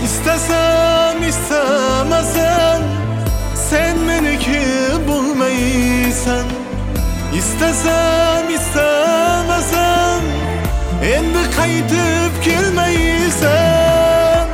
İstesem istemesem sen meniki bulmaysan. İstesem istemesem endi qaytib kelmaysan.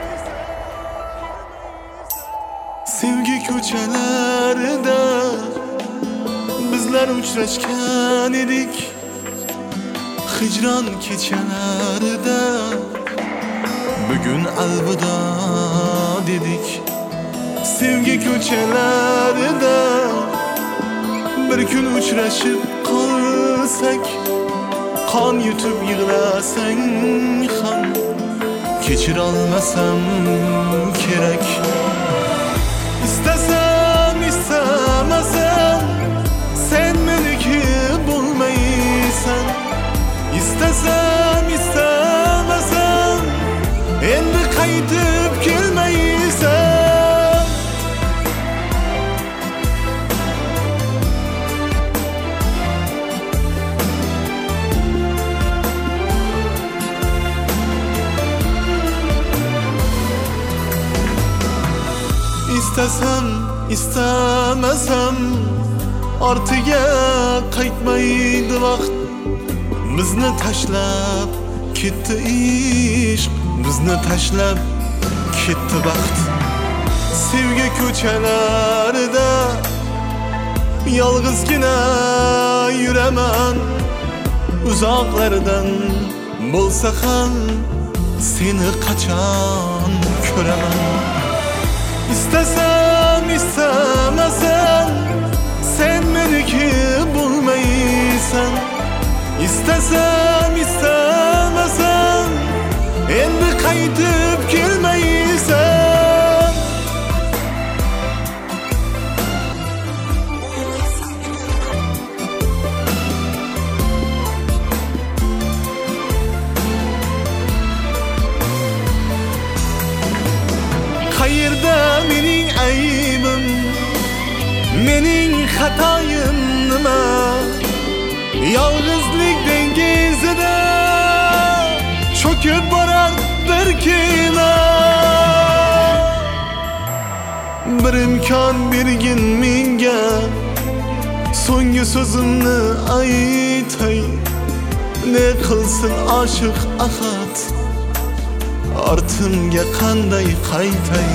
Sevgi ko'chalarida bizlar uchrashgan edik. Hicran kechalarida bugun alvido dedik. Sevgi ko'chalarida bir kun uchrashib qolsak, qon yutib yig'lasang ham kechira olmasam kerak. İstesem istemesem sen meniki bulmaysan. İstesem istemesem endi qaytib kelmaysan. İstesem istemesem ortiga qaytmaydi vaqt. Bizni tashlab ketdi ishq, bizni tashlab ketdi baxt. Sevgi ko'chalarida yolg'izgina yuraman. Uzoqlardan bo'lsa ham seni qachon ko'raman. İstesem istemesem sen meniki bulmaysan. İstesem istemesem endi qaytib kelmaysan. Qayerda mening aybim, mening xatoyim nima? Yolg'izlik dengizida cho'kib borar bir kema. Bir imkon bergin menga, so'nggi so'zimni aytay. Ne qilsin oshiq ahad, ortimga qanday qaytay?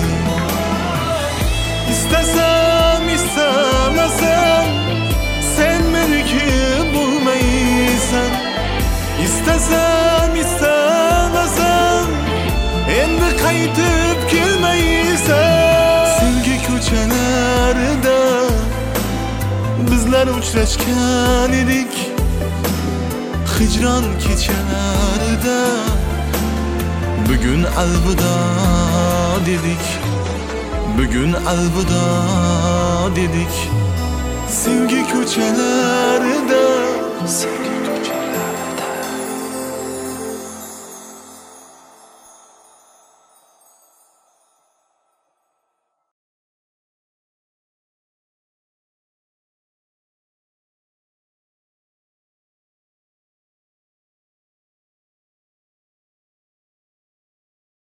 İstesem istemesem sen meniki bulmaysan. İstesem istemesem endi qaytib kelmaysan. Sevgi ko'chalarida bizlar uchrashgan edik. Hicran kechalarida bugun alvido dedik. Bugun alvido dedik. Sevgi ko'chalarida